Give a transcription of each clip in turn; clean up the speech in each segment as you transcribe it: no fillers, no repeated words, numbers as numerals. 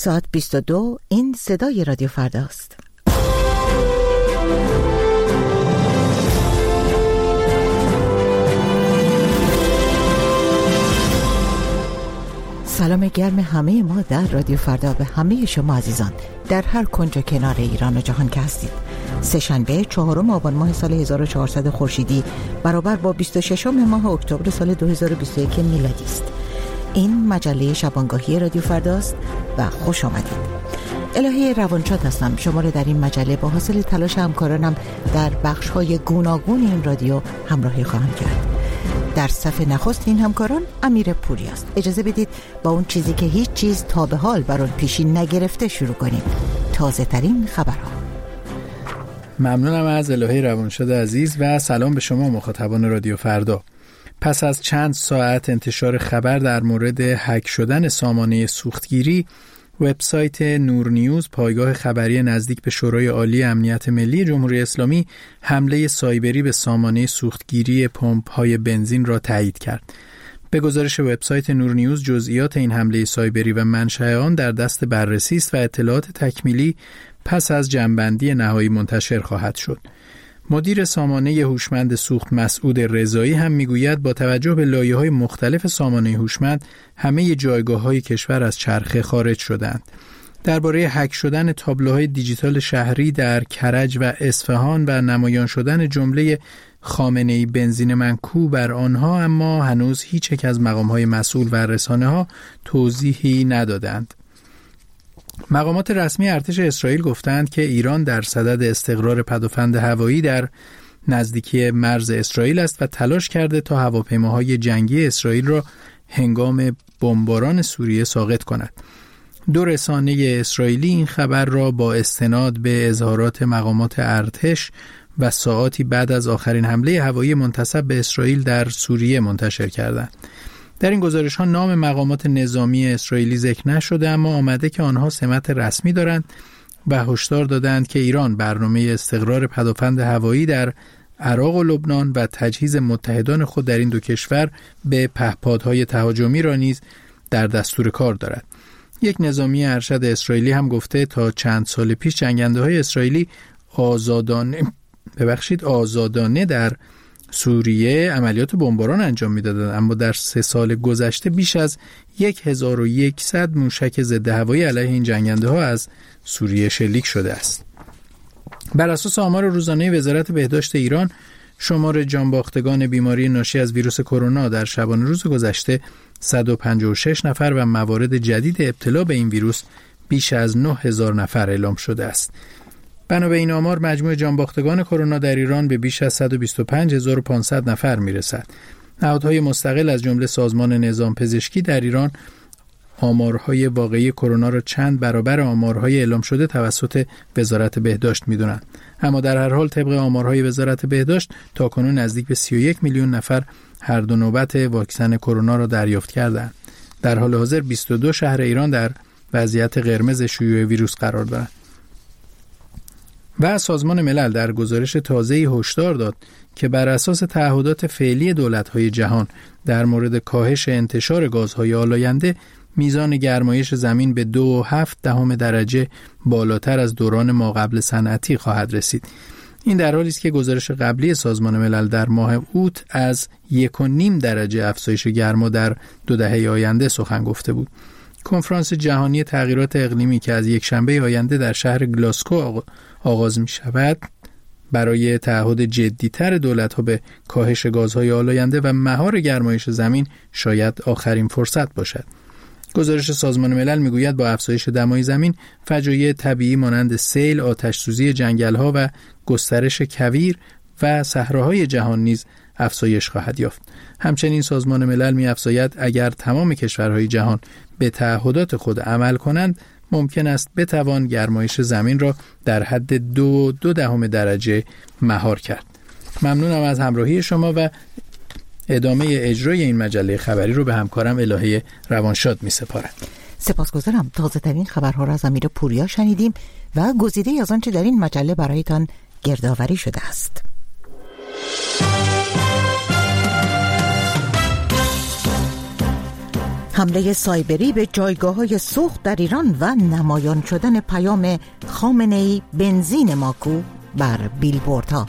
ساعت 22. این صدای رادیو فرداست. سلام گرم همه ما در رادیو فردا به همه شما عزیزان در هر کنج و کنار ایران و جهان که هستید. سه‌شنبه 4 آبان ماه سال 1400 خورشیدی برابر با 26 ماه اکتبر سال 2021 میلادی است. این مجله شبانگاهی رادیو فرداست و خوش آمدید. الهی روانشاد هستم. شما را در این مجله با حاصل تلاش همکارانم در بخش‌های گوناگون این رادیو همراهی خواهم کرد. در صف نخست این همکاران امیر پوری است. اجازه بدید با اون چیزی که هیچ چیز تا به حال بر آن پیشی نگرفته شروع کنیم. تازه ترین خبرها. ممنونم از الهی روانشاد عزیز و سلام به شما مخاطبان رادیو فردا. پس از چند ساعت انتشار خبر در مورد هک شدن سامانه سوختگیری، وبسایت نور نیوز، پایگاه خبری نزدیک به شورای عالی امنیت ملی جمهوری اسلامی، حمله سایبری به سامانه سوختگیری پمپ‌های بنزین را تایید کرد. به گزارش وبسایت نور نیوز، جزئیات این حمله سایبری و منشأ آن در دست بررسی است و اطلاعات تکمیلی پس از جمع‌بندی نهایی منتشر خواهد شد. مدیر سامانه هوشمند سوخت مسعود رضایی هم میگوید با توجه به لایه‌های مختلف سامانه هوشمند همه جایگاه‌های کشور از چرخه خارج شدند. درباره هک شدن تابلوهای دیجیتال شهری در کرج و اصفهان و نمایان شدن جمله خامنه‌ای بنزین من کو بر آنها اما هنوز هیچ یک از مقام‌های مسئول و رسانه‌ها توضیحی ندادند. مقامات رسمی ارتش اسرائیل گفتند که ایران در صدد استقرار پدافند هوایی در نزدیکی مرز اسرائیل است و تلاش کرده تا هواپیماهای جنگی اسرائیل را هنگام بمباران سوریه ساقط کند. دو رسانه اسرائیلی این خبر را با استناد به اظهارات مقامات ارتش و ساعاتی بعد از آخرین حمله هوایی منتسب به اسرائیل در سوریه منتشر کردند. در این گزارش‌ها نام مقامات نظامی اسرائیلی ذکر نشده، اما آمده که آنها سمت رسمی دارند و هشدار دادند که ایران برنامه استقرار پدافند هوایی در عراق و لبنان و تجهیز متحدان خود در این دو کشور به پهپادهای تهاجمی را نیز در دستور کار دارد. یک نظامی ارشد اسرائیلی هم گفته تا چند سال پیش جنگنده‌های اسرائیلی آزادانه در سوریه عملیات بمباران انجام می‌دادند، اما در 3 سال گذشته بیش از 1100 موشک ضد هوایی علیه این جنگنده‌ها از سوریه شلیک شده است. بر اساس آمار روزانه وزارت بهداشت ایران، شمار جانباختگان بیماری ناشی از ویروس کرونا در شبانه روز گذشته 156 نفر و موارد جدید ابتلا به این ویروس بیش از 9000 نفر اعلام شده است. بنا به این آمار مجموع جانباختگان کرونا در ایران به بیش از 125500 نفر میرسد. نهادهای مستقل از جمله سازمان نظام پزشکی در ایران آمارهای واقعی کرونا را چند برابر آمارهای اعلام شده توسط وزارت بهداشت می‌دانند. اما در هر حال طبق آمارهای وزارت بهداشت تاکنون نزدیک به 31 میلیون نفر هر دو نوبت واکسن کرونا را دریافت کردند. در حال حاضر 22 شهر ایران در وضعیت قرمز شیوع ویروس قرار دارند. و سازمان ملل در گزارش تازه‌ای هشدار داد که بر اساس تعهدات فعلی دولت‌های جهان در مورد کاهش انتشار گازهای آلاینده، میزان گرمایش زمین به 2.7 درجه بالاتر از دوران ماقبل صنعتی خواهد رسید. این در حالی است که گزارش قبلی سازمان ملل در ماه اوت از 1.5 درجه افزایش گرما در 2 دهه آینده سخن گفته بود. کنفرانس جهانی تغییرات اقلیمی که از یکشنبه آینده در شهر گلاسکو آغاز می شود، برای تعهد جدی‌تر دولت‌ها به کاهش گازهای آلاینده و مهار گرمایش زمین شاید آخرین فرصت باشد. گزارش سازمان ملل میگوید با افزایش دمای زمین، فجایع طبیعی مانند سیل، آتش‌سوزی جنگل‌ها و گسترش کویر و صحراهای جهان نیز افزایش خواهد یافت. همچنین سازمان ملل می‌افزاید اگر تمام کشورهای جهان به تعهدات خود عمل کنند، ممکن است بتوان گرمایش زمین را در حد 2.2 درجه مهار کرد. ممنونم از همراهی شما و ادامه اجرای این مجله خبری رو به همکارم الهی روانشاد می‌سپارم. سپاسگزارم. تازه ترین خبرها را از امیر پوریا شنیدیم و گزیده از آنچه در این مجله برایتان گردآوری شده است. حمله سایبری به جایگاه‌های سوخت در ایران و نمایان شدن پیام خامنه‌ای بنزین ماکو بر بیلبوردها.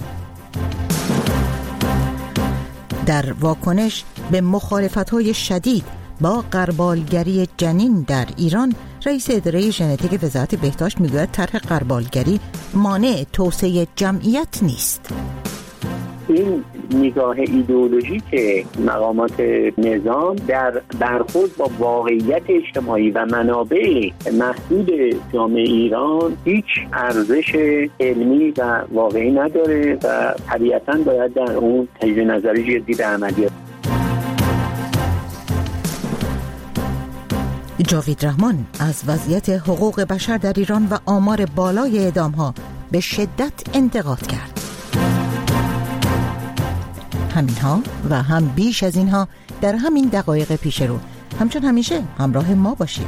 در واکنش به مخالفت‌های شدید با غربالگری جنین در ایران، رئیس اداره ژنتیک وزارت بهداشت میگوید طرح غربالگری مانع توسعه جمعیت نیست. این نگاه ایدئولوژیک مقامات نظام در برخورد با واقعیت اجتماعی و منابع محدود جامعه ایران هیچ ارزش علمی و واقعی نداره و طبیعتاً باید در اون تجدید نظری جدی به عملیات. جاوید رحمان از وضعیت حقوق بشر در ایران و آمار بالای اعدام‌ها به شدت انتقاد کرد. همینها و هم بیش از اینها در همین دقایق پیش رو. همچون همیشه همراه ما باشید.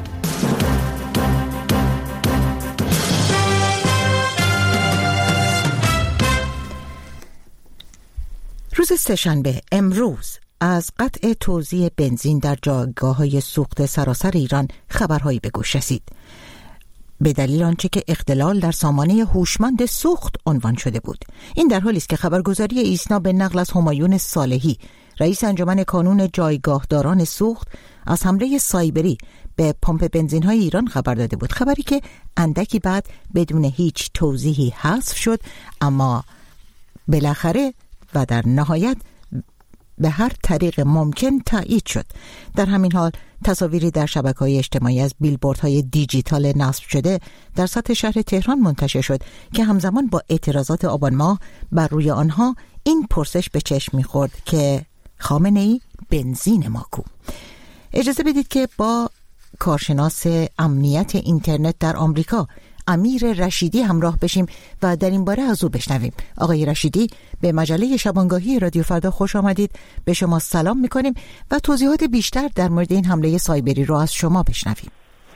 روز سه‌شنبه امروز از قطع توزیع بنزین در جایگاه‌های سوخت سراسر ایران خبرهایی به گوش رسید. به دلیل آنچه که اختلال در سامانه هوشمند سوخت عنوان شده بود. این در حالی است که خبرگزاری ایسنا به نقل از همایون صالحی، رئیس انجمن کانون جایگاهداران سوخت، از حمله سایبری به پمپ بنزین‌های ایران خبر داده بود. خبری که اندکی بعد بدون هیچ توضیحی حذف شد، اما بالاخره و در نهایت به هر طریق ممکن تایید شد. در همین حال تصاویری در شبکه‌های اجتماعی از بیلبوردهای دیجیتال نصب شده در سطح شهر تهران منتشر شد که همزمان با اعتراضات آبان ماه بر روی آنها این پرسش به چشم می‌خورد که خامنه‌ای بنزین ماکو. اجازه بدید که با کارشناس امنیت اینترنت در آمریکا امیر رشیدی همراه بشیم و در این باره از او بشنویم. آقای رشیدی، به مجله شبانگاهی رادیو فردا خوش آمدید. به شما سلام میکنیم و توضیحات بیشتر در مورد این حمله سایبری رو از شما بشنویم.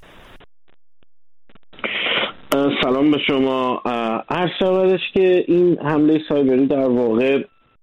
سلام به شما. عرض شودش که این حمله سایبری در واقع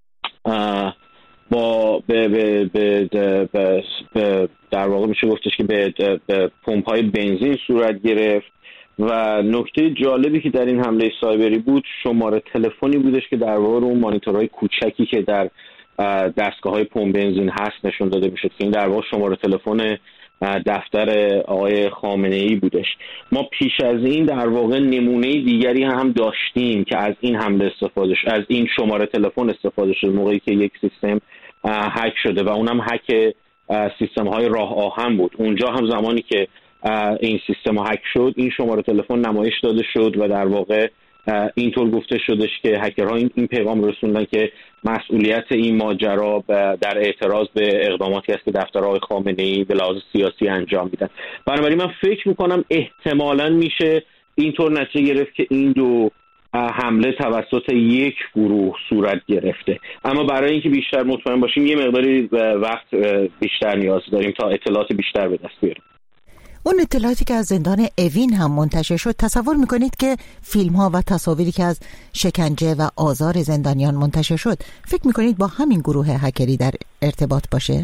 در واقع میشه گفتش که به پمپ‌های بنزین صورت گرفت و نکته جالبی که در این حمله سایبری بود شماره تلفنی بودش که در واقع اون مانیتورهای کوچکی که در دستگاه‌های پمپ بنزین هست نشون داده میشد که این در واقع شماره تلفن دفتر آقای خامنه‌ای بودش. ما پیش از این در واقع نمونه دیگری هم داشتیم که از این حمله استفاده شد، از این شماره تلفن استفاده شد موقعی که یک سیستم هک شده و اونم هک سیستم‌های راه آهن بود. اونجا هم زمانی که این سیستم هک شد این شماره تلفن نمایش داده شد و در واقع اینطور گفته شدش که هکرها این پیغام رسوندن که مسئولیت این ماجرا در اعتراض به اقداماتی است که دفتر آقای خامنه‌ای به لحاظ سیاسی انجام میدن. بنابراین من فکر میکنم احتمالاً میشه اینطور نتیجه گرفت که این دو حمله توسط یک گروه صورت گرفته، اما برای اینکه بیشتر مطمئن باشیم یه مقداری وقت بیشتر نیاز داریم تا اطلاعات بیشتر به دست بیاریم. اون اطلاعاتی که از زندان اوین هم منتشر شد، تصور میکنید که فیلم ها و تصاویری که از شکنجه و آزار زندانیان منتشر شد، فکر میکنید با همین گروه هکری در ارتباط باشه؟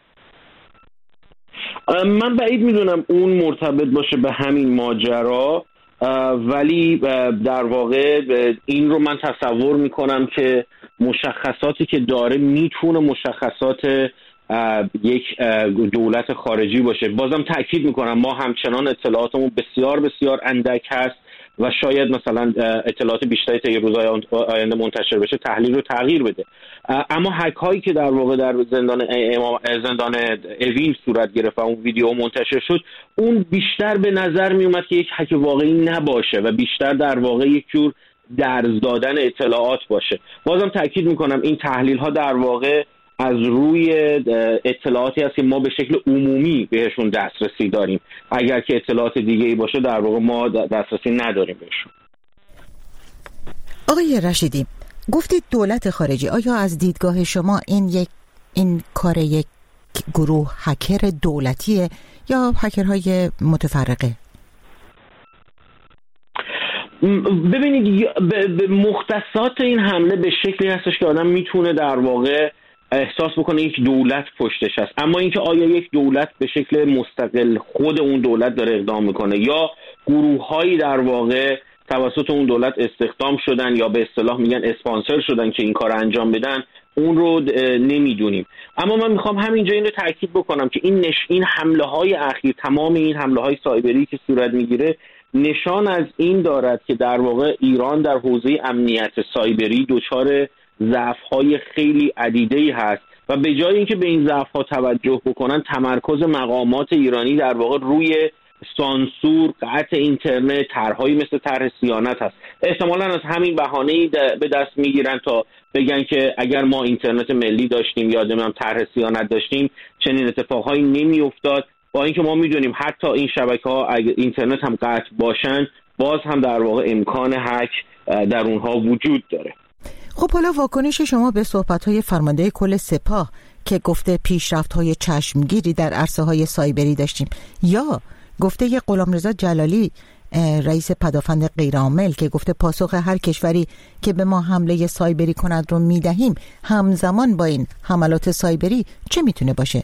من بعید میدونم اون مرتبط باشه به همین ماجرا، ولی در واقع این رو من تصور میکنم که مشخصاتی که داره میتونه مشخصات یک دولت خارجی باشه. بازم تأکید میکنم ما همچنان اطلاعاتمون بسیار بسیار اندک هست و شاید مثلا اطلاعات بیشتری تا یه روزهای آینده منتشر بشه تحلیل رو تغییر بده. اما هک هایی که در واقع در زندان اوین صورت گرفت و اون ویدیو منتشر شد، اون بیشتر به نظر می اومد که یک هک واقعی نباشه و بیشتر در واقع یک جور درز دادن اطلاعات باشه. بازم تأکید میکنم این تحلیل ها در واقع از روی اطلاعاتی هست که ما به شکل عمومی بهشون دسترسی داریم. اگر که اطلاعات دیگه‌ای باشه در واقع ما دسترسی نداریم بهشون. آقای رشیدی، گفتید دولت خارجی. آیا از دیدگاه شما این کار یک گروه هکر دولتیه یا هکرهای متفرقه؟ ببینید مختصات این حمله به شکلی هستش که آدم میتونه در واقع احساس بکنه یک دولت پشتش هست. اما اینکه آیا یک دولت به شکل مستقل خود اون دولت داره اقدام میکنه یا گروه‌هایی در واقع توسط اون دولت استخدام شدن یا به اصطلاح میگن اسپانسر شدن که این کار انجام بدن، اون رو نمیدونیم. اما من میخوام همینجا این رو تاکید بکنم که این حمله‌های اخیر، تمام این حمله‌های سایبری که صورت میگیره نشان از این دارد که در واقع ایران در حوزه امنیت سایبری دچار ضعف‌های خیلی عدیده‌ای هست و به جای اینکه به این ضعف‌ها توجه بکنن، تمرکز مقامات ایرانی در واقع روی سانسور، قطع اینترنت، طرح‌هایی مثل طرح صیانت هست. احتمالاً از همین بهانه‌ای به دست میگیرن تا بگن که اگر ما اینترنت ملی داشتیم یا نمیدونم طرح صیانت داشتیم چنین اتفاقهایی نمی‌افتاد، با اینکه ما می‌دونیم حتی این شبکه‌ها اگر اینترنت هم قطع باشن باز هم در واقع امکان هک در اونها وجود داره. خب حالا واکنش شما به صحبت‌های فرمانده کل سپاه که گفته پیشرفت‌های چشمگیری در عرصه‌های سایبری داشتیم، یا گفته یه غلامرضا جلالی رئیس پدافند غیرعامل که گفته پاسخ هر کشوری که به ما حمله سایبری کند رو میدهیم همزمان با این حملات سایبری چه میتونه باشه؟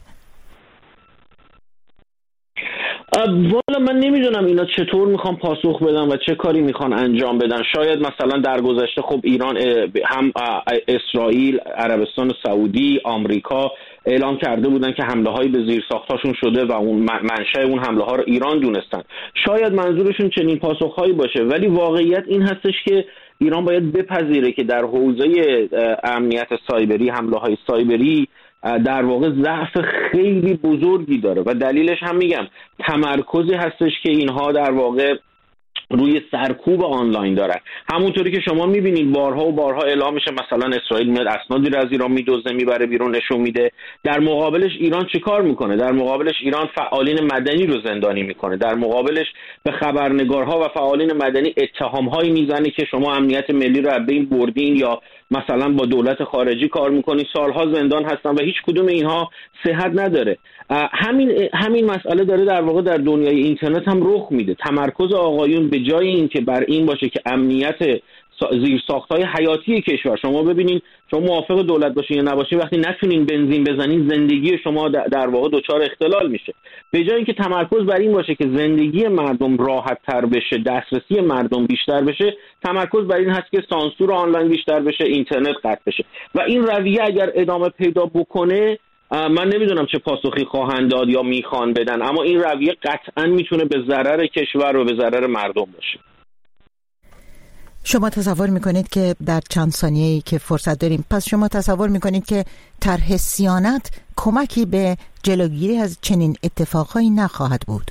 والا من نمیدونم اینا چطور میخوان پاسخ بدن و چه کاری میخوان انجام بدن. شاید مثلا در گذشته خب ایران هم اسرائیل، عربستان سعودی، آمریکا اعلام کرده بودن که حمله هایی به زیرساختاشون شده و اون منشأ اون حمله ها رو ایران دونستن. شاید منظورشون چنین پاسخ هایی باشه، ولی واقعیت این هستش که ایران باید بپذیره که در حوزه امنیت سایبری، حمله های سایبری در واقع ضعف خیلی بزرگی داره و دلیلش هم میگم تمرکزی هستش که اینها در واقع روی سرکوب آنلاین دارن. همونطوری که شما میبینید بارها و بارها اعلام میشه مثلا اسرائیل میاد اسنادی رو از ایران میدزده میبره بیرون نشون میده. در مقابلش ایران چیکار میکنه؟ در مقابلش ایران فعالین مدنی رو زندانی میکنه. در مقابلش به خبرنگارها و فعالین مدنی اتهامهایی میزنه که شما امنیت ملی رو از بین بردین یا مثلا با دولت خارجی کار میکنی، سالها زندان هستن و هیچ کدوم اینها صحت نداره. همین مسئله داره در واقع در دنیای اینترنت هم رخ میده. تمرکز آقایون به جای این که بر این باشه که امنیت زیرساخت‌های حیاتی کشور، شما ببینین شما موافق دولت باشین یا نباشین وقتی نتونین بنزین بزنین زندگی شما در واقع دچار اختلال میشه. به جای اینکه تمرکز بر این باشه که زندگی مردم راحت تر بشه، دسترسی مردم بیشتر بشه، تمرکز بر این هست که سانسور آنلاین بیشتر بشه، اینترنت قطع بشه و این رویه اگر ادامه پیدا بکنه من نمیدونم چه پاسخی خواهند داد یا میخوان بدن، اما این رویه قطعا میتونه به ضرر کشور و به ضرر مردم باشه. شما تصور میکنید که در چند ثانیه‌ای که فرصت داریم، پس شما تصور میکنید که طرح صیانت کمکی به جلوگیری از چنین اتفاقهایی نخواهد بود؟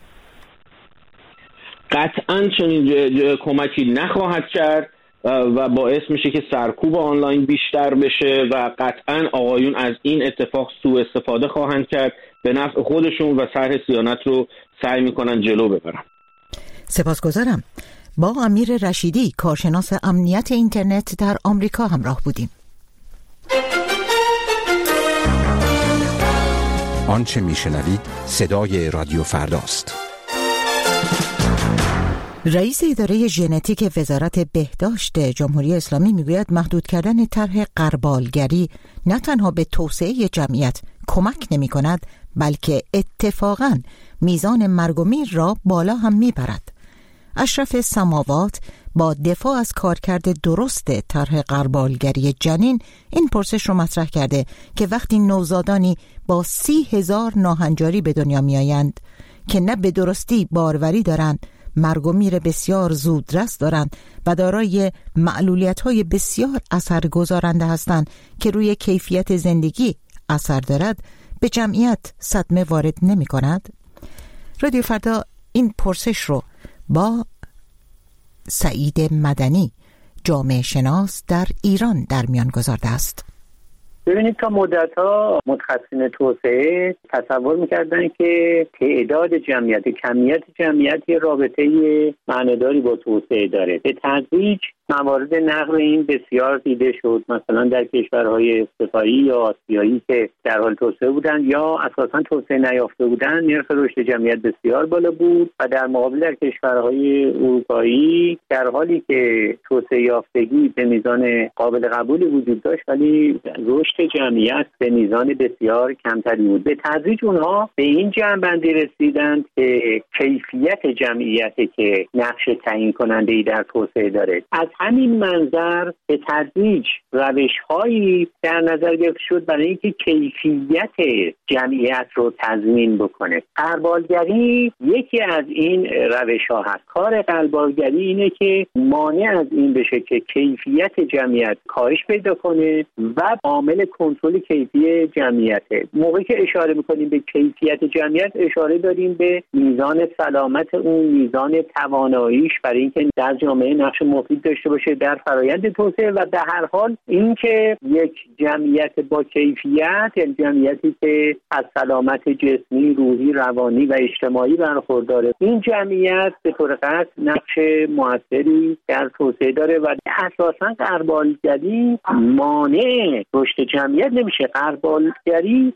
قطعا چنین کمکی نخواهد کرد و باعث میشه که سرکوب آنلاین بیشتر بشه و قطعا آقایون از این اتفاق سوء استفاده خواهند کرد به نفع خودشون و طرح صیانت رو سعی میکنن جلو ببرن. سپاسگزارم. با امیر رشیدی، کارشناس امنیت اینترنت در آمریکا همراه بودیم. آنچه میشنوید صدای رادیو فرداست. رئیس اداره ژنتیک وزارت بهداشت جمهوری اسلامی میگوید محدود کردن طرح غربالگری نه تنها به توسعه جمعیت کمک نمی کند بلکه اتفاقاً میزان مرگ و میر را بالا هم میبرد. اشرف سماوات با دفاع از کارکرد درست طرح غربالگری جنین این پرسش رو مطرح کرده که وقتی نوزادانی با 30,000 ناهنجاری به دنیا می آیند که نه به درستی باروری دارند، مرگ و میر بسیار زودرس دارند و دارای معلولیت‌های بسیار اثرگذارنده هستند که روی کیفیت زندگی اثر دارد، به جمعیت صدمه وارد نمی کند؟ رادیو فردا این پرسش رو با سعید مدنی، جامعه شناس در ایران در میان گذارده است. ببینید تا مدت‌ها متخصصین توسعه تصور می‌کردن که تعداد جمعیت، کمیت جمعیت یه رابطه معناداری با توسعه داره. به تدریج موارد نقض این بسیار دیده شد، مثلا در کشورهای استفایی یا آسیایی که در حال توسعه بودند یا اساساً توسعه نیافته بودند، نرخ رشد جمعیت بسیار بالا بود و در مقابل در کشورهای اروپایی در حالی که توسعه یافتگی به میزان قابل قبولی وجود داشت ولی رشد جمعیت به میزان بسیار کمتری بود. به تدریج اونها به این جمع‌بندی رسیدند که کیفیت جمعیتی که نقش تعیین کننده‌ای در توسعه داره. از همین منظر به تدریج روش‌هایی در نظر گرفته شد برای اینکه کیفیت جمعیت رو تضمین بکنه. غربالگری یکی از این روش‌ها هست. کار غربالگری اینه که مانع از این بشه که کیفیت جمعیت کاهش پیدا کنه و عامل کنترل کیفی جمعیته. موقعی که اشاره می‌کنیم به کیفیت جمعیت اشاره داریم به میزان سلامت اون، میزان تواناییش برای اینکه در جامعه نقش مفید داشته باشه در فرایند توسعه و در هر حال اینکه یک جمعیت با کیفیت، یعنی جمعیتی که از سلامت جسمی، روحی، روانی و اجتماعی برخورداره، این جمعیت به طور قطع نقش موثری در توسعه داره و اساساً غربالگری مانع رشد جمعیت نمیشه. غربالگری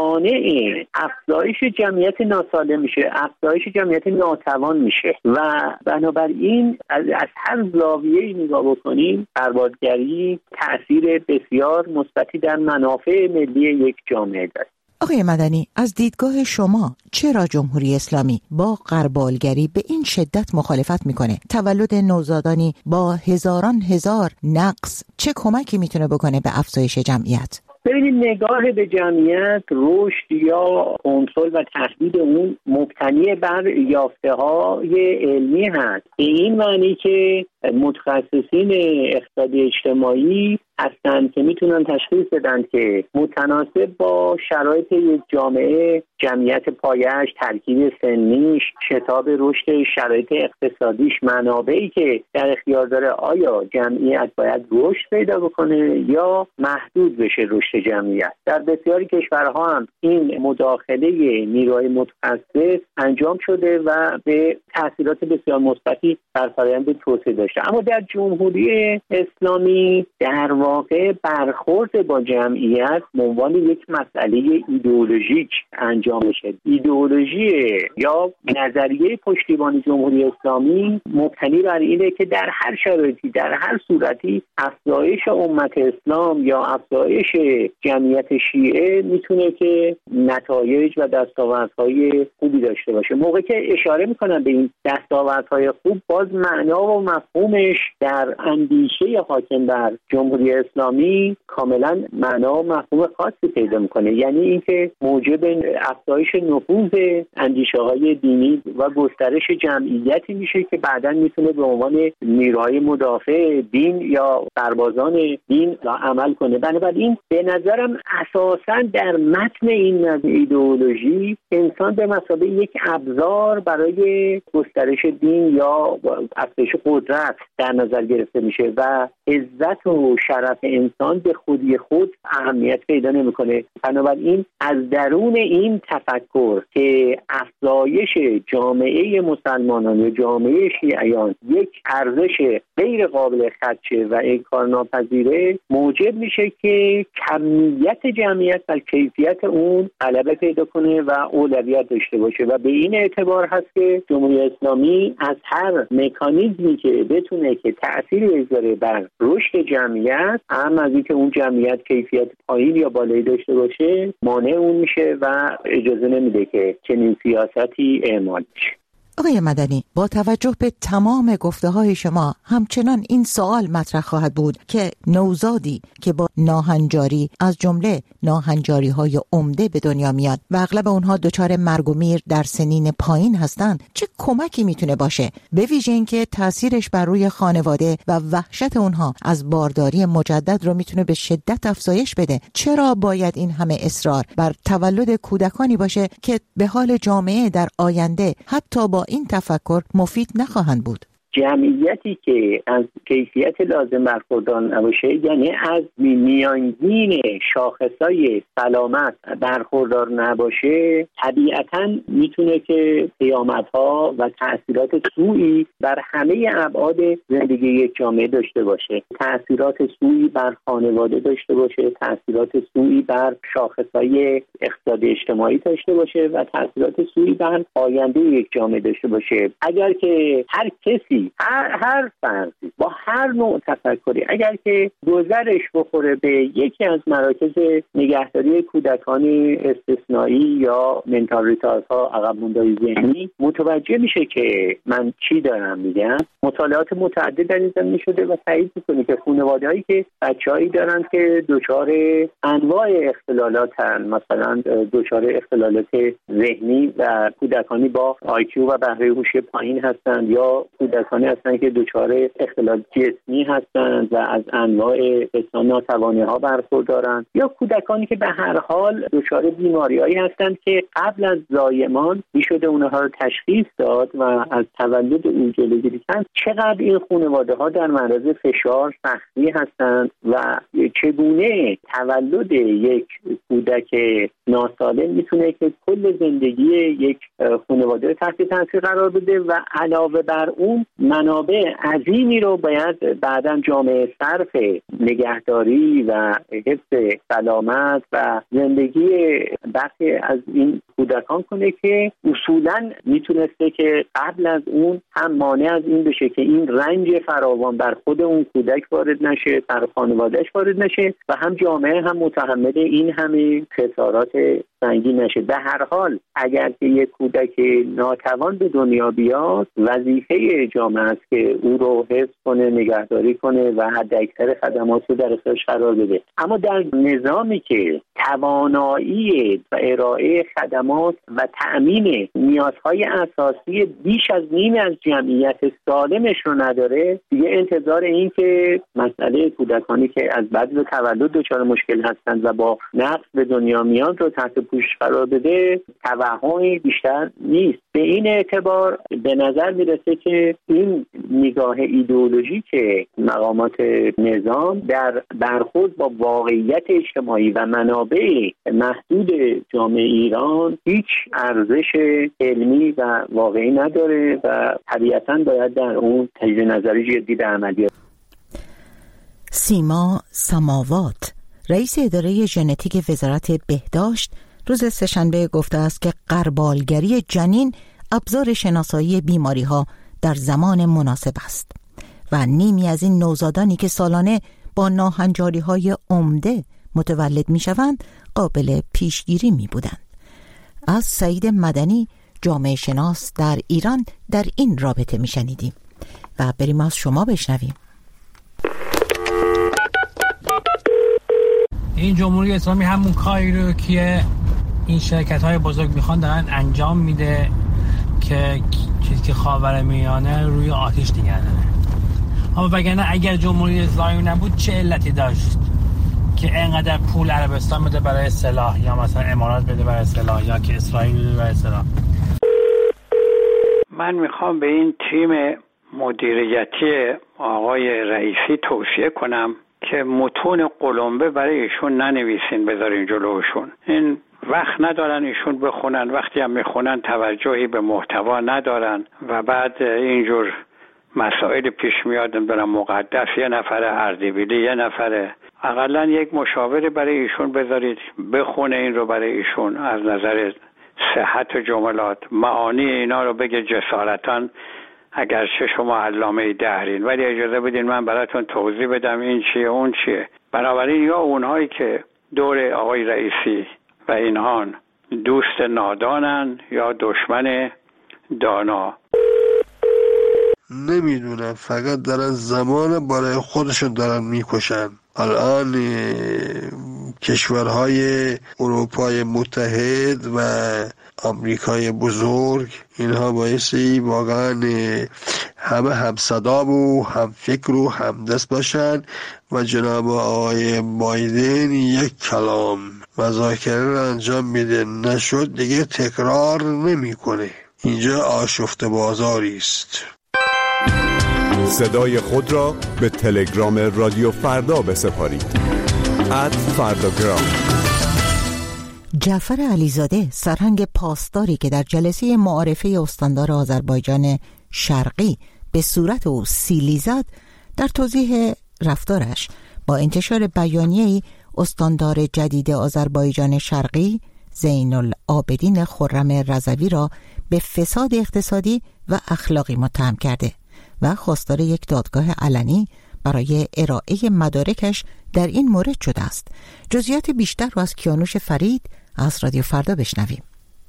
مانع افزایش جمعیت ناسالم میشه، افزایش جمعیت ناتوان میشه و بنابراین از هر زاویه‌ای نگاه بکنیم غربالگری تأثیر بسیار مثبتی در منافع ملی یک جامعه داره. آقای مدنی، از دیدگاه شما چرا جمهوری اسلامی با غربالگری به این شدت مخالفت میکنه؟ تولد نوزادانی با هزار نقص چه کمکی میتونه بکنه به افزایش جمعیت؟ ببینید، نگاه به جمعیت، رشد یا کنترل و تهدید اون مبتنی بر یافته‌های علمی هست. به این معنی که متخصصین اقتصاد اجتماعی هستند که میتونن تشخیص بدن که متناسب با شرایط یک جامعه، جمعیت پایه‌اش، ترکیب سنیش، شتاب رشد شرایط اقتصادیش، منابعی که در اختیار داره، آیا جمعیت باید رشد پیدا بکنه یا محدود بشه رشد جمعیت. در بسیاری کشورها هم این مداخله نیروهای متخصص انجام شده و به تاثیرات بسیار مثبتی در فرآیند توسعه داشته. اما در جمهوری اسلامی در واقع برخورد با جمعیت به عنوان یک مسئله ایدئولوژیک انجام میشه. ایدئولوژی یا نظریه پشتیبانی جمهوری اسلامی مبتنی بر اینه که در هر شرایطی، در هر صورتی افزایش امت اسلام یا افزایش جمعیت شیعه میتونه که نتایج و دستاوردهای خوبی داشته باشه. موقعی که اشاره میکنن به این دستاوردهای خوب، باز معنا و مفهومش در اندیشه حاکم بر جمهوری اسلامی کاملا معنا و مفهوم خاصی پیدا میکنه، یعنی اینکه موجب افزایش نفوذ اندیشه‌های دینی و گسترش جمعیتی میشه که بعداً میتونه به عنوان نیروهای مدافع دین یا سربازان دین عمل کنه. بنابراین به نظرم اساساً در متن این ایدئولوژی انسان به مثابه یک ابزار برای گسترش دین یا افزایش قدرت در نظر گرفته میشه و عزت و شرف انسان به خودی خود اهمیت پیدا نمیکنه. بنابراین از درون این تفکر که افزایش جامعه مسلمانان یا جامعه شیعیان یک ارزش غیر قابل خدشه و انکارناپذیره، موجب میشه که کمیت جمعیت بر کیفیت اون غلبه پیدا کنه و اولویت داشته باشه و به این اعتبار هست که جمهوری اسلامی از هر مکانیزمی که بتونه که تأثیری بذاره بر رشد جمعیت، هم از اینکه اون جمعیت کیفیت پایین یا بالایی داشته باشه، مانع اون میشه و اجازه نمیده که چنین سیاستی اعمال بشه. آقای مدنی، با توجه به تمام گفته‌های شما همچنان این سوال مطرح خواهد بود که نوزادی که با ناهنجاری از جمله ناهنجاری‌های عمده به دنیا میاد و اغلب اونها دچار مرگ و میر در سنین پایین هستند، چه کمکی میتونه باشه؟ به ویژه اینکه تاثیرش بر روی خانواده و وحشت اونها از بارداری مجدد رو میتونه به شدت افزایش بده. چرا باید این همه اصرار بر تولد کودکانی باشه که به حال جامعه در آینده حتی با این تفکر مفید نخواهند بود؟ جمعیتی که از کیفیت لازم برخوردار نباشه، یعنی از میانگین شاخصهای سلامت برخوردار نباشه، طبیعتاً میتونه که پیامدها و تأثیرات سوئی بر همه ابعاد زندگی یک جامعه داشته باشه. تأثیرات سوئی بر خانواده داشته باشه، تأثیرات سوئی بر شاخصهای اقتصادی اجتماعی داشته باشه و تأثیرات سوئی بر آینده یک جامعه داشته باشه. اگر که هر کسی، هر فردی با هر نوع تفکری اگر که گذرش بخوره به یکی از مراکز نگهداری کودکان استثنایی یا منتال ریتاردها، عقب موندگی ذهنی، متوجه میشه که من چی دارم میگم. مطالعات متعدد در این زمینه شده و تایید میکنه که خانواده‌هایی که بچه‌هایی دارن که دچار انواع اختلالاتن، مثلا دچار اختلالات ذهنی و کودکانی با IQ و بهره هوش پایین هستند، یا کودکانی هستند که دچار اختلال جسمی هستند و از انواع ناتوانی‌ها برخوردارند، یا کودکانی که به هر حال دچار بیماری‌هایی هستند که قبل از زایمان میشده اونها رو تشخیص داد و از تولد او جلوگیری کرد. چقدر این خانواده‌ها در معرض فشار سختی هستند و چگونه تولد یک کودک ناسالم میتونه که کل زندگی یک خانواده رو تحت تاثیر قرار بده و علاوه بر اون منابع عظیمی رو باید بعداً جامعه صرف نگهداری و حفظ سلامت و زندگی بقیه از این کودکان کنه که اصولاً میتونسته که قبل از اون هم مانع از این بشه که این رنج فراوان بر خود اون کودک وارد نشه، بر خانوادهش وارد نشه و هم جامعه هم متحمل این همه خسارات سنگین نشه. به هر حال اگر که یک کودک ناتوان به دنیا بیاد، وظیفه جامعه است که او رو حفظ کنه، نگهداری کنه و حداکثر خدمات رو در اختیارش قرار بده. اما در نظامی که توانایی و ارائه خدمات و تأمین نیازهای اساسی بیش از نیم از جمعیت سالمش رو نداره، دیگه انتظار این که مسئله کودکانی که از بعد تولد دچار مشکل هستند و با نقص به دنیا میان رو تحت پوشش قرار بده توهمی بیشتر نیست. به این اعتبار به نظر میرسه که این نگاه ایدئولوژی که مقامات نظام در برخورد با واقعیت اجتماعی و منابع محدود جامعه ایران هیچ ارزش علمی و واقعی نداره و طبیعتاً باید در اون تجدید نظری جدی به عمل بیاد. سیما سماوات، رئیس اداره ژنتیک وزارت بهداشت، روز سه‌شنبه گفته است که غربالگری جنین ابزار شناسایی بیماری‌ها در زمان مناسب است و نیمی از این نوزادانی که سالانه با ناهنجاری‌های عمده متولد می‌شوند قابل پیشگیری می‌بودند. از سعید مدنی، جامعه شناس در ایران، در این رابطه می‌شنیدیم و بریم از شما بشنویم. این جمهوری اسلامی همون کاری رو که این شرکت‌های بزرگ میخوان دارن انجام میده که چیزی که خاورمیانه روی آتش نگه داره. اما وگرنه اگر جمهوری اسلامی نبود چه علتی داشت که اینقدر پول عربستان بده برای سلاح، یا مثلا امارات بده برای سلاح، یا که اسرائیل بده برای سلاح؟ من میخوام به این تیم مدیریتی آقای رئیسی توصیه کنم که متون قلمبه برای ایشون ننویسین، بذارین جلوشون. این وقت ندارن ایشون بخونن، وقتی هم میخونن توجهی به محتوا ندارن و بعد اینجور مسائل پیش میاد. نمیدونم مقدس یه نفر، اردبیلی یه نفره، اقلا یک مشاوره برای ایشون بذارید بخونه این رو برای ایشون، از نظر صحت جملات معانی اینا رو بگه جسارتاً، اگرچه شما علامه دهرین، ولی اجازه بدین من براتون توضیح بدم این چیه اون چیه. بنابراین یا اونهایی که دور آقای رئیسی و اینهان دوست نادانن یا دشمن دانا. نمیدونم، فقط دارن زمان برای خودشون دارن میکشن. الان کشورهای اروپای متحد و آمریکای بزرگ اینها بایستی واقعا همه همصدا و هم فکر و هم دست باشن و جناب آقای بایدن یک کلام مذاکره را انجام میده، نشد دیگه تکرار نمیکنه. اینجا آشفته بازاری است. صدای خود را به تلگرام رادیو فردا بسپارید. @فرداگرام. جعفر علیزاده، سرهنگ پاسداری که در جلسه معارفه استاندار آذربایجان شرقی به صورت او سیلی زد، در توضیح رفتارش با انتشار بیانیه‌ای استاندار جدید آذربایجان شرقی زین العابدین خرم رضوی را به فساد اقتصادی و اخلاقی متهم کرده و خواستار یک دادگاه علنی برای ارائه مدارکش در این مورد شده است. جزئیات بیشتر را از کیانوش فرید از رادیو فردا بشنویم.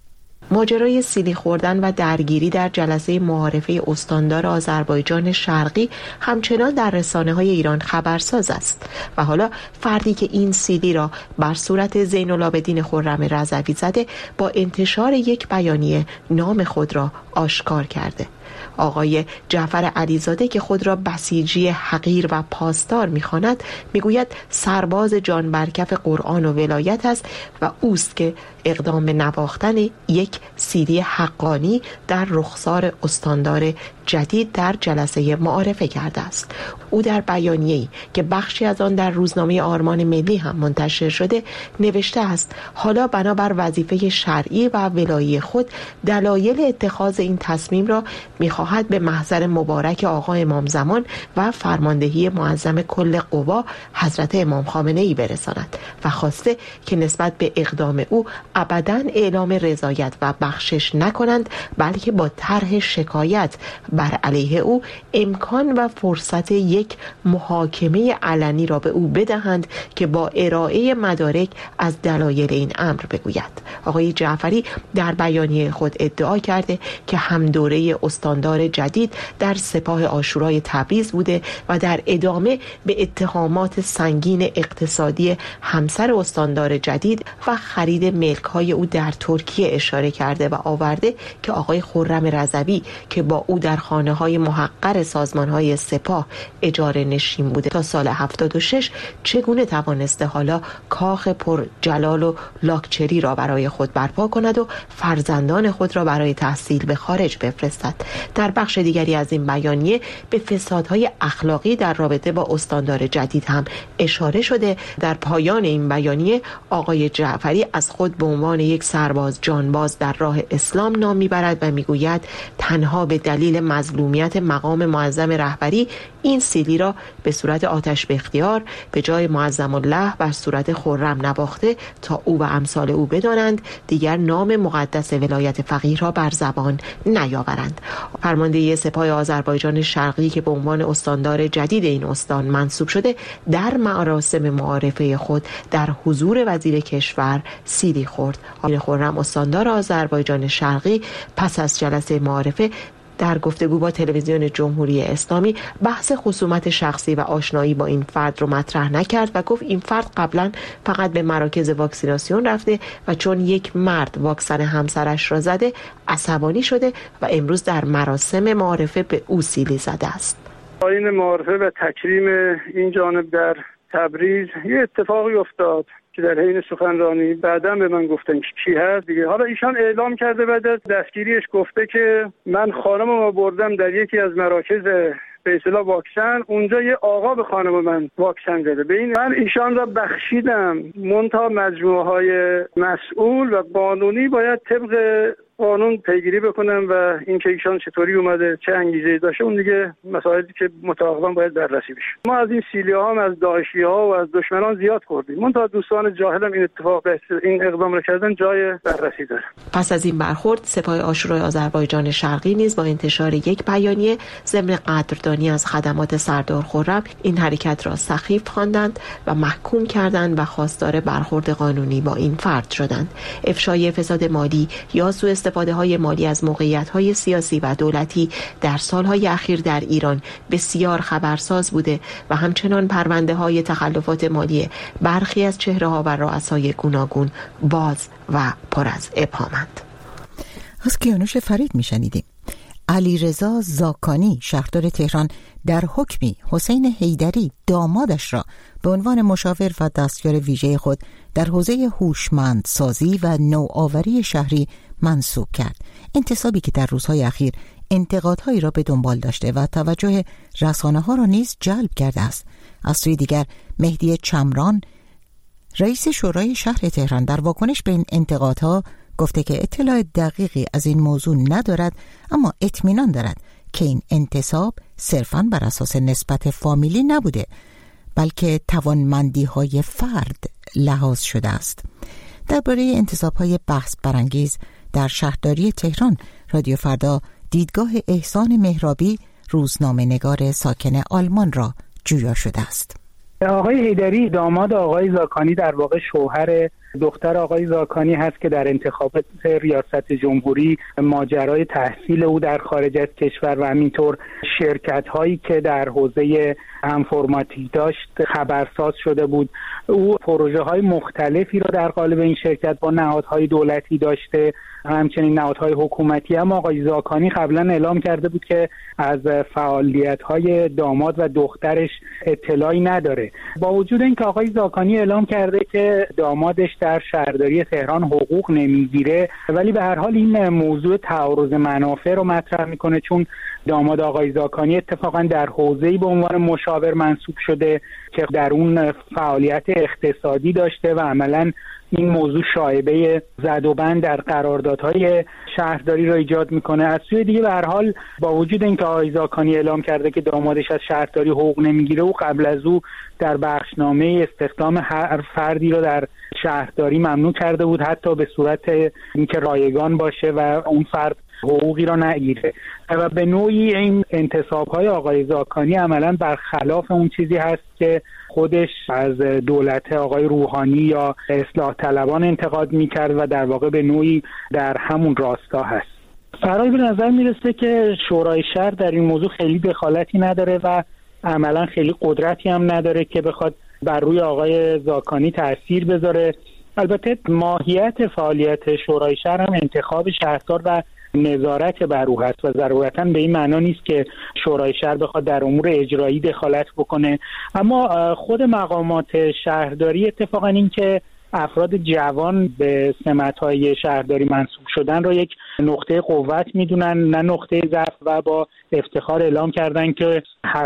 ماجرای سیلی خوردن و درگیری در جلسه معارفه استاندار آذربایجان شرقی همچنان در رسانه‌های ایران خبرساز است و حالا فردی که این سیلی را بر صورت زین العابدین خرم رضوی زده با انتشار یک بیانیه نام خود را آشکار کرده. آقای جعفر علیزاده که خود را بسیجی حقیر و پاسدار می‌خواند، میگوید سرباز جان برکف قرآن و ولایت است و اوست که اقدام به نواختن یک سیدی حقانی در رخسار استاندار جدید در جلسه معارفه کرده است. او در بیانیه‌ای که بخشی از آن در روزنامه آرمان ملی هم منتشر شده نوشته است: حالا بنابر وظیفه شرعی و ولایی خود دلایل اتخاذ این تصمیم را می‌خواهد به محضر مبارک آقا امام زمان و فرماندهی معظم کل قوا حضرت امام خامنه‌ای برساند و خواسته که نسبت به اقدام او ابداً اعلام رضایت و بخشش نکنند، بلکه با طرح شکایت بر علیه او امکان و فرصت یک محاکمه علنی را به او بدهند که با ارائه مدارک از دلایل این امر بگوید. آقای جعفری در بیانیه خود ادعا کرده که هم دوره استاندار جدید در سپاه عاشورای تبریز بوده و در ادامه به اتهامات سنگین اقتصادی همسر استاندار جدید و خرید ملک‌های او در ترکیه اشاره کرده و آورده که آقای خرم رضوی که با او در خانه‌های محقر سازمان‌های سپاه اجاره نشین بوده تا سال 76 چگونه توانسته حالا کاخ پر جلال و لاکچری را برای خود برپا کند و فرزندان خود را برای تحصیل به خارج بفرستد. در بخش دیگری از این بیانیه به فسادهای اخلاقی در رابطه با استاندار جدید هم اشاره شده. در پایان این بیانیه آقای جعفری از خود به عنوان یک سرباز جانباز در راه اسلام نام میبرد و میگوید تنها به دلیل مظلومیت مقام معظم رهبری این سیلی را به صورت آتش به اختیار به جای معظم الله بر صورت خرم نواخته تا او و امثال او بدانند دیگر نام مقدس ولایت فقیه را بر زبان نیاورند. فرماندهی سپاه آذربایجان شرقی که به عنوان استاندار جدید این استان منصوب شده در مراسم معارفه خود در حضور وزیر کشور سیلی خورد. آقای خرم استاندار آذربایجان شرقی پس از جلسه معارفه در گفتگو با تلویزیون جمهوری اسلامی بحث خصومت شخصی و آشنایی با این فرد رو مطرح نکرد و گفت این فرد قبلا فقط به مراکز واکسیناسیون رفته و چون یک مرد واکسن همسرش را زده عصبانی شده و امروز در مراسم معارفه به او سیلی زده است. آیین معارفه و تکریم این جانب در تبریز یه اتفاقی افتاد که در حین سخنرانی بعداً به من گفتن که کی هست دیگه. حالا ایشان اعلام کرده بعد از دستگیریش گفته که من خانمم بردم در یکی از مراکز به اصطلاح واکسن، اونجا یه آقا به خانم من واکسن زده. به این من ایشان را بخشیدم، منتها مجموعه های مسئول و قانونی باید طبق قانون پیگیری بکنم و این که ایشان چطوری اومده چه انگیزه‌ای داشته اون دیگه مسائلی که متعاقبا باید بررسی بشه. ما از این سیلی‌ها از داعشی‌ها و از دشمنان زیاد خوردیم، منتها دوستان جاهلم این این اقدام را کردن جای بررسی داره. پس از این برخورد سپاه عاشورای آذربایجان شرقی نیز با انتشار یک بیانیه ضمن قدردانی از خدمات سردار خرم این حرکت را سخیف خواندند و محکوم کردند و خواستار برخورد قانونی با این فرد شدند. افشای فساد مالی یا سوء استفاده‌های مالی از موقعیت‌های سیاسی و دولتی در سال‌های اخیر در ایران بسیار خبرساز بوده و همچنان پرونده‌های تخلفات مالی برخی از چهره‌ها و رؤسای گوناگون باز و پر از ابهامند. از کیانوش فرید میشنیدیم. علیرضا زاکانی شهردار تهران در حکمی حسین حیدری دامادش را به عنوان مشاور و دستیار ویژه خود در حوزه هوشمندسازی و نوآوری شهری منسوب کرد. انتصابی که در روزهای اخیر انتقادهایی را به دنبال داشته و توجه رسانه‌ها را نیز جلب کرده است. از سوی دیگر مهدی چمران رئیس شورای شهر تهران در واکنش به این انتقادها گفته که اطلاع دقیقی از این موضوع ندارد، اما اطمینان دارد که این انتصاب صرفاً بر اساس نسبت فامیلی نبوده، بلکه توانمندی‌های فرد لحاظ شده است. درباره انتصاب‌های بحث برانگیز در شهرداری تهران، رادیو فردا دیدگاه احسان مهرابی، روزنامه‌نگار ساکن آلمان را جویا شده است. آقای حیدری داماد آقای زاکانی در واقع شوهر دختر آقای زاکانی هست که در انتخابات ریاست جمهوری ماجرای تحصیل او در خارج از کشور و همینطور شرکت هایی که در حوزه انفرماتیک داشت خبرساز شده بود. او پروژه های مختلفی را در قالب این شرکت با نهادهای دولتی داشته، همچنین نهادهای حکومتی. اما آقای زاکانی قبلا اعلام کرده بود که از فعالیت‌های داماد و دخترش اطلاعی نداره. با وجود اینکه آقای زاکانی اعلام کرده که دامادش در شهرداری تهران حقوق نمیگیره، ولی به هر حال این موضوع تعارض منافع رو مطرح میکنه، چون داماد آقای زاکانی اتفاقا در حوزه‌ای به عنوان مشاور منصوب شده که در اون فعالیت اقتصادی داشته و عملاً این موضوع شایبه زد و بند در قراردادهای شهرداری را ایجاد میکنه. از سوی دیگه به هر حال با وجود اینکه آقای زاکانی اعلام کرده که دامادش از شهرداری حقوق نمیگیره، او قبل از او در بخشنامه استخدام هر فردی را در شهرداری ممنوع کرده بود، حتی به صورت اینکه رایگان باشه و اون فرد حقوقی را نگیره. و به نوعی این انتصاب‌های آقای زاکانی عملاً برخلاف اون چیزی هست که خودش از دولت آقای روحانی یا اصلاح طلبان انتقاد میکرد و در واقع به نوعی در همون راستا هست. برای به نظر میرسه که شورای شهر در این موضوع خیلی دخالتی نداره و عملاً خیلی قدرتی هم نداره که بخواد بر روی آقای زاکانی تأثیر بذاره. البته ماهیت فعالیت شورای شهر هم انتخاب شهردار و نظارت بر او هست و ضرورتاً به این معنا نیست که شورای شهر بخواد در امور اجرایی دخالت بکنه. اما خود مقامات شهرداری اتفاقاً این که افراد جوان به سمت‌های شهرداری منصوب شدن را یک نقطه قوت میدونن، نه نقطه ضعف، و با افتخار اعلام کردن که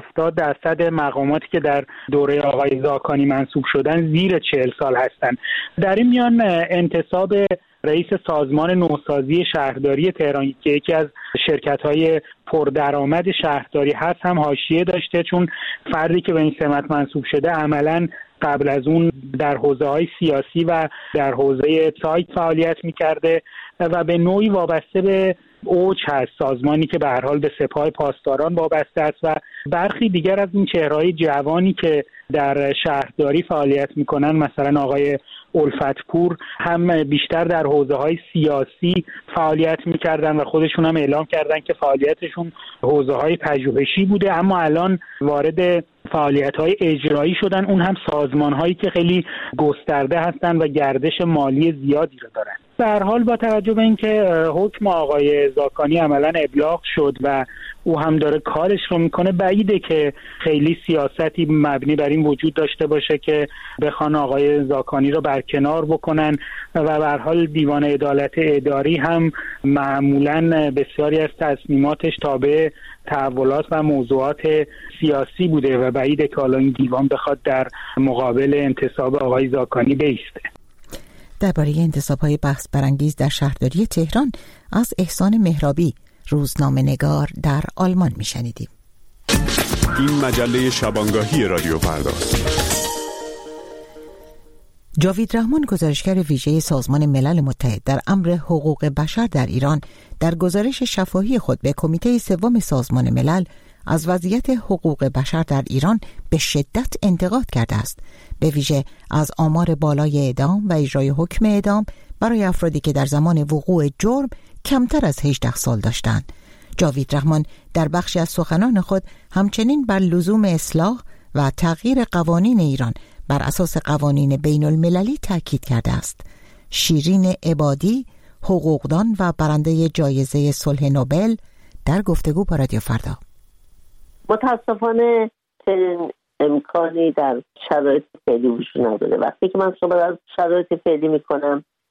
70% مقاماتی که در دوره آقای زاکانی منصوب شدن زیر 40 سال هستند. در این میان انتصاب رئیس سازمان نوسازی شهرداری تهران که یکی از شرکت‌های پردرآمد شهرداری هست هم حاشیه داشته، چون فردی که به این سمت منصوب شده عملاً قبل از اون در حوزه‌های سیاسی و در حوزه سایت فعالیت می‌کرده و به نوعی وابسته به اوج هست، سازمانی که به هر حال به سپاه پاسداران وابسته است و برخی دیگر از این چهره‌های جوانی که در شهرداری فعالیت می‌کنن، مثلا آقای الفتپور، هم بیشتر در حوزه‌های سیاسی فعالیت می‌کردن و خودشون هم اعلام کردن که فعالیتشون حوزه‌های پژوهشی بوده، اما الان وارد فعالیت‌های اجرایی شدن، اون هم سازمان‌هایی که خیلی گسترده هستن و گردش مالی زیادی رو دارن. به هر حال با توجه به اینکه حکم آقای زاکانی عملاً ابلاغ شد و او هم داره کارش رو میکنه، بعیده که خیلی سیاستی مبنی بر این وجود داشته باشه که بخوان آقای زاکانی رو برکنار بکنن و به هر حال دیوان عدالت اداری هم معمولاً بسیاری از تصمیماتش تابع تحولات و موضوعات سیاسی بوده و بعیده که حالا این دیوان بخواد در مقابل انتصاب آقای زاکانی بایسته. درباره انتصاب‌های بحث برانگیز در شهرداری تهران از احسان مهرابی، روزنامه‌نگار در آلمان میشنیدیم. این مجله شبانگاهی رادیو فرداست. جاوید رحمان، گزارشگر ویژه سازمان ملل متحد در امر حقوق بشر در ایران، در گزارش شفاهی خود به کمیته سوم سازمان ملل از وضعیت حقوق بشر در ایران به شدت انتقاد کرده است، به ویژه از آمار بالای اعدام و اجرای حکم اعدام برای افرادی که در زمان وقوع جرم کمتر از 18 سال داشتند. جاوید رحمان در بخشی از سخنان خود همچنین بر لزوم اصلاح و تغییر قوانین ایران بر اساس قوانین بین المللی تاکید کرده است. شیرین عبادی، حقوقدان و برنده جایزه صلح نوبل، در گفتگو با رادیو فردا: متاسفانه چنین امکانی در شرایط فعلی وجود نداره. وقتی که من صحبت از شرایط فعلی میکنم،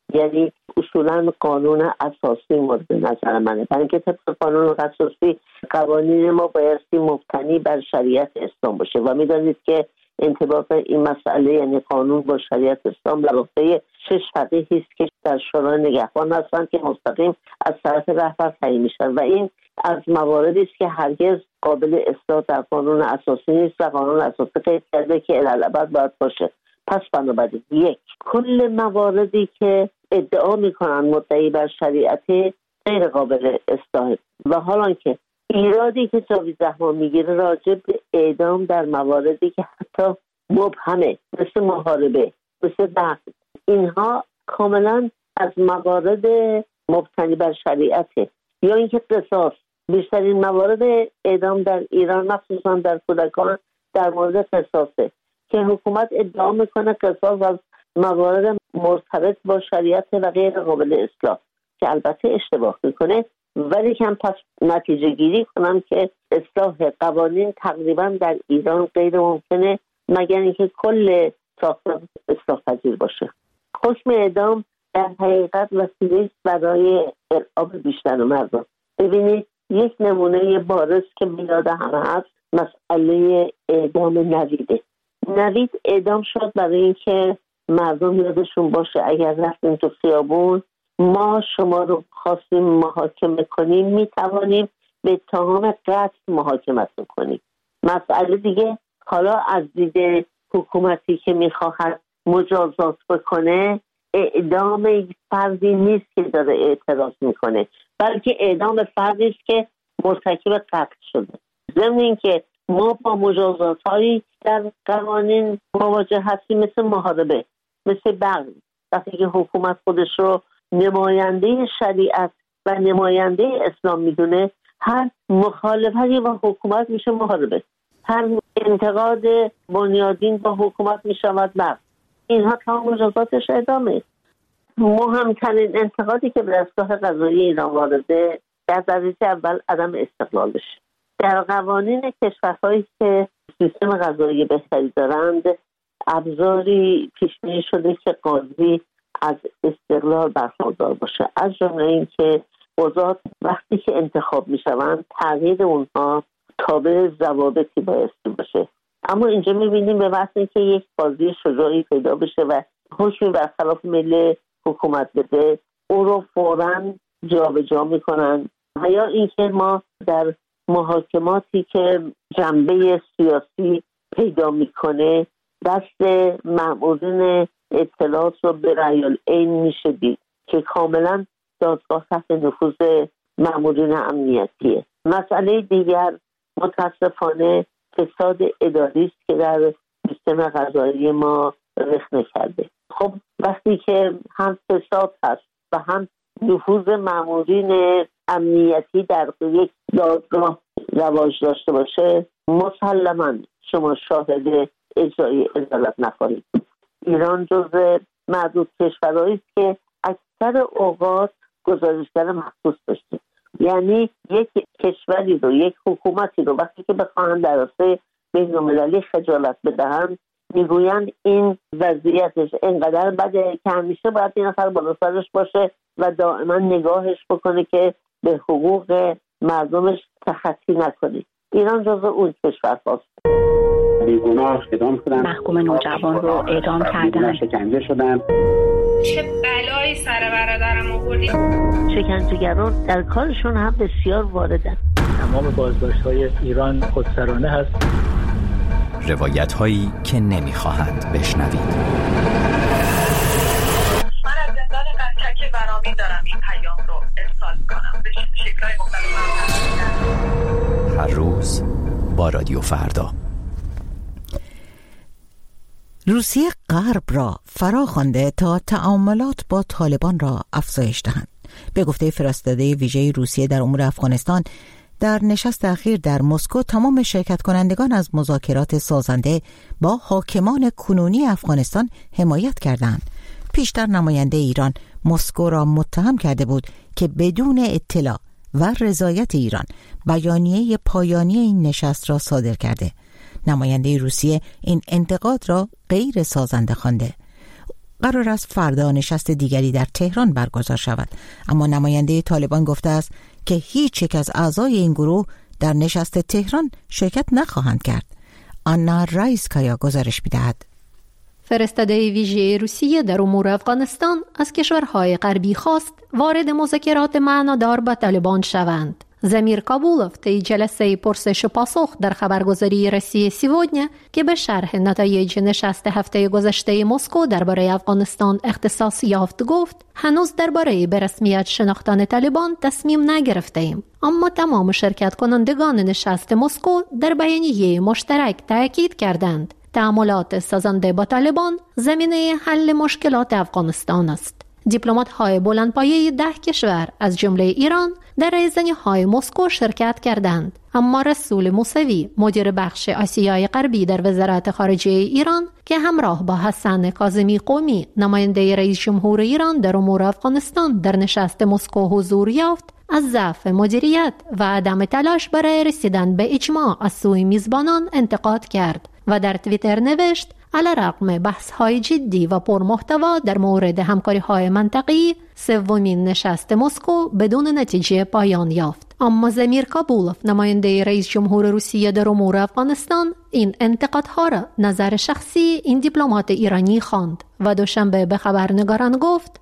یعنی اصولا قانون اساسی مورد نظر منه، برای اینکه طبق قانون اساسی قوانین ما بایستی مبتنی بر شریعت اسلام باشه و میدانید که انطباق این مسئله یعنی قانون با شریعت اسلام در عهده 6 فقیهی است که در شورای نگهبان هستند که مستقیم از طرف رهبر تعیین میشن و این از مواردی است که هرگز قابل اصلاح در قانون اساسی نیست و قانون اساسی قید کرده که الالعبد باید باشه. پس بنابراین یک، کل مواردی که ادعا میکنن مدعی بر شریعت غیر قابل اصلاح و حالا که ایرادی که جاوید رحمان میگیره راجع به اعدام در مواردی که حتی مبهمه مثل محاربه مثل دفع، اینها کاملا از موارد مبتنی بر شریعته. یا اینکه قصاص، بیشترین موارد اعدام در ایران مخصوصا در کودکان در مورد قصاصه که حکومت ادعا میکنه قصاص از موارد مرتبط با شریعت و غیر قابل اصلاح که البته اشتباه میکنه، ولی کم پس نتیجه گیری کنم که اصلاح قوانین تقریبا در ایران غیر ممکنه مگر اینکه کل ساختار اصلاح پذیر باشه. حکم اعدام در حقیقت وسیله برای ارعاب بیشتر مردم. ببینید یک نمونه بارز که میاد همه هست مسئله اعدام نویده. نوید اعدام شد برای اینکه مردم یادشون باشه اگر رفتیم تو خیابون ما شما رو خواستیم محاکمه کنیم میتوانیم به اتهام قتل محاکمتون کنیم. مسئله دیگه حالا از دید حکومتی که میخواهد مجازات بکنه اعدام فردی نیست که داره اعتراض میکنه، بلکه اعدام فردی است که مرتکب قتل شده. ضمن اینکه ما با مجازات هایی در قوانین مواجه هستیم مثل محاربه، مثل بغل. وقتی که حکومت خودش رو نماینده شریعت و نماینده اسلام میدونه هر مخالفتی با حکومت میشه محاربه، هر انتقاد بنیادین با حکومت میشود بغل. اینها تمام مجازاتش اعدامه. مهمترین انتقادی که به دستگاه قضایی ایران وارده در درجه اول عدم استقلالش. در قوانین کشورهایی که سیستم قضایی بهتری دارند ابزاری پیش‌بینی شده که قاضی از استقلال برخوردار باشه، از جمله اینکه قضات وقتی که انتخاب میشوند تغییر اونها تابع ضوابطی بایستی باشه. اما اینجا میبینیم به واسه اینکه یک قاضی شجاعی پیدا بشه و حکمی برخلاف میل حکومت بده او رو فوراً جابجا میکنن، و یا اینکه ما در محاکماتی که جنبه سیاسی پیدا میکنه دست مأمورین اطلاعات رو به رأی العین میشه دید که کاملا دادگاه تحت نفوذ مأمورین امنیتیه. مسئله دیگر متاسفانه فساد اداری است که در سیستم قضایی ما رخنه کرده. خب وقتی که هم فساد هست و هم نفوذ مأمورین امنیتی در یک دادگاه رواج داشته باشه مسلماً شما شاهد اجرای عدالت نخواهید. ایران جزو معدود کشورهایی است که اکثر اوقات گزارشگر مخصوص داشته. یعنی یک کشوری رو، یک حکومتی رو وقتی که بخواهند در راسته بین‌المللی خجالت بدهند میگویند این وضعیتش اینقدر بده که همیشه باید این نفر بالا سرش باشه و دائما نگاهش بکنه که به حقوق مردمش تخطی نکنه. ایران جزو اون کشور هاست. بیگناه اعدام شدن، محکوم نوجوان رو اعدام کردن، شکنجه شدن. چه بلایی سر برادرم آوردی؟ شکنجهگران در کارشون هم بسیار واردن. تمام بازداشت‌های ایران خودسرانه هست. روایت هایی که نمیخواهند بشنوید. من از زندان قزلک برامین دارم این پیام رو ارسال کنم به شکل‌های مختلف. هر روز با رادیو فردا. روسیه غرب را فرا خوانده تا تعاملات با طالبان را افزایش دهند. به گفته فرستاده ویژه روسیه در امور افغانستان، در نشست اخیر در مسکو تمام شرکت کنندگان از مذاکرات سازنده با حاکمان کنونی افغانستان حمایت کردند. پیشتر نماینده ایران مسکو را متهم کرده بود که بدون اطلاع و رضایت ایران بیانیه پایانی این نشست را صادر کرده. نماینده روسیه این انتقاد را غیر سازنده خوانده. قرار است فردا نشست دیگری در تهران برگزار شود، اما نماینده طالبان گفته است که هیچ یک از اعضای این گروه در نشست تهران شرکت نخواهند کرد. آنا رایسکایا گزارش می‌دهد. فرستاده ویژه روسیه در امور افغانستان از کشورهای غربی خواست وارد مذاکرات معنادار با طالبان شوند. زمیر کابولوف طی جلسه پرسش و پاسخ در خبرگزاری رسی سیودنیا که به شرح نتایج نشست هفته گذشته مسکو درباره افغانستان اختصاص یافت گفت: هنوز درباره به رسمیت شناختن طالبان تصمیم نگرفتیم، اما تمام شرکت کنندگان نشست مسکو در بیانیه مشترک تاکید کردند تعاملات سازنده با طالبان زمینه حل مشکلات افغانستان است. دیپلمات‌های بلندپایه 10 کشور از جمله ایران در رایزنی‌های مسکو شرکت کردند، اما رسول موسوی مدیر بخش آسیای غربی در وزارت خارجه ایران که همراه با حسن کاظمی قمی نماینده رئیس جمهور ایران در امور افغانستان در نشست مسکو حضور یافت، از ضعف مدیریت و عدم تلاش برای رسیدن به اجماع از سوی میزبانان انتقاد کرد و در توییتر نوشت: علیرغم بحث‌های جدی و پرمحتوا در مورد همکاری‌های منطقی، سومین نشست مسکو بدون نتیجه پایان یافت. اما زمیر کابولوف نماینده رئیس جمهور روسیه در امور افغانستان این انتقادها را نظر شخصی این دیپلمات ایرانی خواند و دوشنبه به خبرنگاران گفت: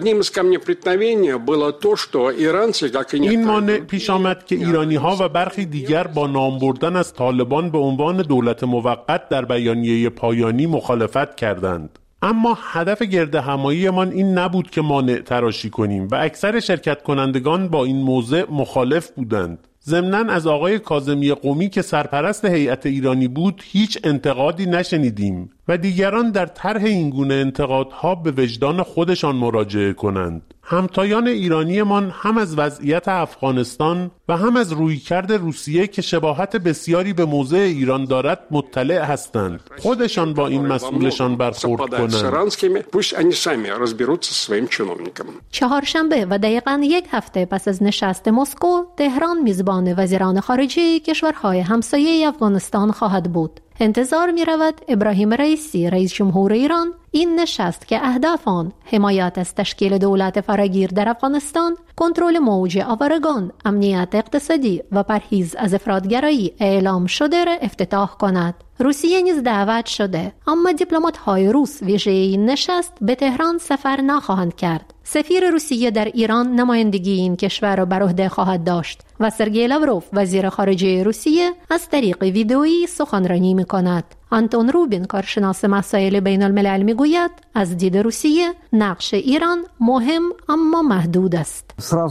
این مانع پیش آمد که ایرانی‌ها و برخی دیگر با نام بردن از طالبان به عنوان دولت موقت در بیانیه پایانی مخالفت کردند. اما هدف گردهماییمان این نبود که مانع تراشی کنیم و اکثر شرکت کنندگان با این موضع مخالف بودند. ضمناً از آقای کاظمی قمی که سرپرست هیئت ایرانی بود هیچ انتقادی نشنیدیم و دیگران در طرح این گونه انتقادها به وجدان خودشان مراجعه کنند. همتایان ایرانیمان هم از وضعیت افغانستان و هم از رویکرد روسیه که شباهت بسیاری به موضع ایران دارد مطلع هستند. خودشان با این مسئولشان برخورد کنند. چهارشنبه و دقیقاً یک هفته پس از نشست مسکو، تهران میزبان وزیران خارجه کشورهای همسایه افغانستان خواهد بود. انتظار می رود ابراهیم رئیسی رئیس جمهور ایران این نشست که اهداف آن حمایت از تشکیل دولت فراگیر در افغانستان، کنترل موج آوارگان، امنیت اقتصادی و پرهیز از افراطگرایی اعلام شده را افتتاح کند. روسیه نیز دعوت شده، اما دیپلمات‌های روس ویژه این نشست به تهران سفر نخواهند کرد. سفیر روسیه در ایران نمایندگی این کشور را بر عهده خواهد داشت و سرگئی لاوروف وزیر خارجه روسیه از طریق ویدئویی سخنرانی می‌کند. آنتون روبین کارشناس مسائل بین الملل میگوید از دید روسیه نقش ایران مهم اما محدود است.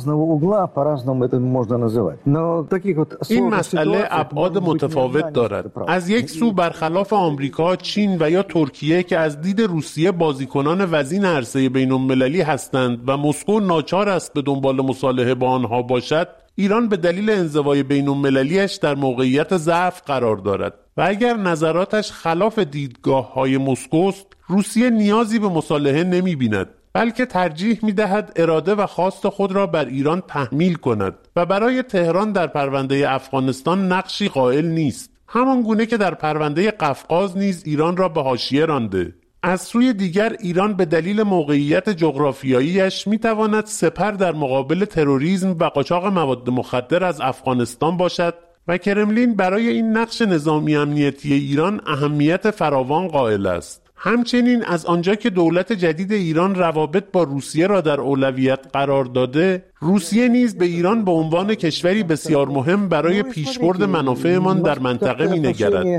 این مسئله ابعاد متفاوت دارد. از یک سو برخلاف آمریکا، چین و یا ترکیه که از دید روسیه بازیکنان وزین عرصه بین المللی هستند و مسکو ناچار است به دنبال مصالحه با آنها باشد، ایران به دلیل انزوای بین المللیش در موقعیت ضعف قرار دارد و اگر نظراتش خلاف دیدگاه‌های مسکوست، روسیه نیازی به مصالحه نمی‌بیند، بلکه ترجیح می‌دهد اراده و خواست خود را بر ایران تحمیل کند و برای تهران در پرونده افغانستان نقشی قائل نیست، همان گونه که در پرونده قفقاز نیز ایران را به حاشیه رانده. از سوی دیگر ایران به دلیل موقعیت جغرافیاییش می‌تواند سپر در مقابل تروریسم و قاچاق مواد مخدر از افغانستان باشد و کرملین برای این نقش نظامی امنیتی ایران اهمیت فراوان قائل است. همچنین از آنجا که دولت جدید ایران روابط با روسیه را در اولویت قرار داده، روسیه نیز به ایران به عنوان کشوری بسیار مهم برای پیشبرد منافعمان در منطقه می‌نگرد.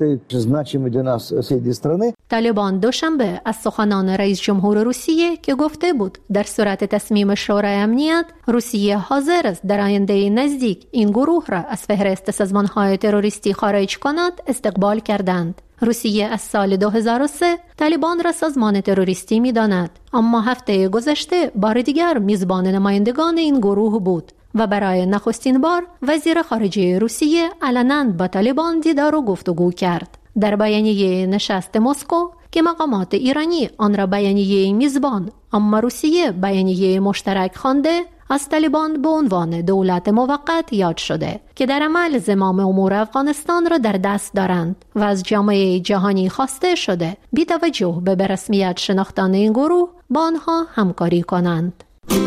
طالبان دوشنبه از سخنان رئیس جمهور روسیه که گفته بود در صورت تصمیم شورای امنیت روسیه حاضر است در آینده نزدیک این گروه را از فهرست سازمان‌های تروریستی خارج کند استقبال کردند. روسیه از سال 2003 طالبان را سازمان تروریستی می‌داند، اما هفته گذشته بار دیگر میزبان نمایندگان این گروه بود و برای نخستین بار وزیر خارجه روسیه علناً با طالبان دیدار و گفتگو کرد. در بیانیه نشست مسکو که مقامات ایرانی آن را بیانیه میزبان اما روسیه بیانیه مشترک خوانده، از طالبان به عنوان دولت موقت یاد شده که در عمل زمام امور افغانستان را در دست دارند و از جامعه جهانی خواسته شده بی توجه به رسمیت شناختن این گروه با آنها همکاری کنند.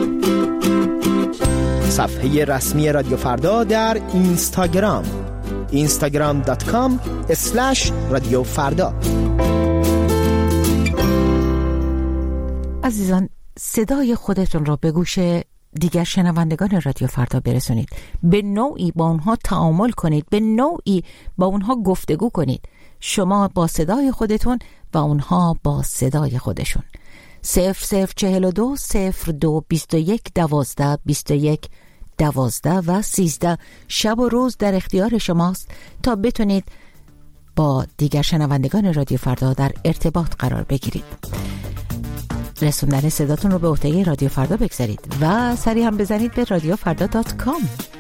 صفحه رسمی رادیو فردا در اینستاگرام instagram.com/رادیو فردا. عزیزان، صدای خودتون را به گوش دیگر شنوندگان رادیو فردا برسونید. به نوعی با اونها تعامل کنید، به نوعی با اونها گفتگو کنید. شما با صدای خودتون و اونها با صدای خودشون. 0042 02 21 12 21 12 و 13 شب و روز در اختیار شماست تا بتونید با دیگر شنوندگان رادیو فردا در ارتباط قرار بگیرید. رسوندن صداتون رو به عهده رادیو فردا بگذارید و سریع هم بزنید به radiofrda.com.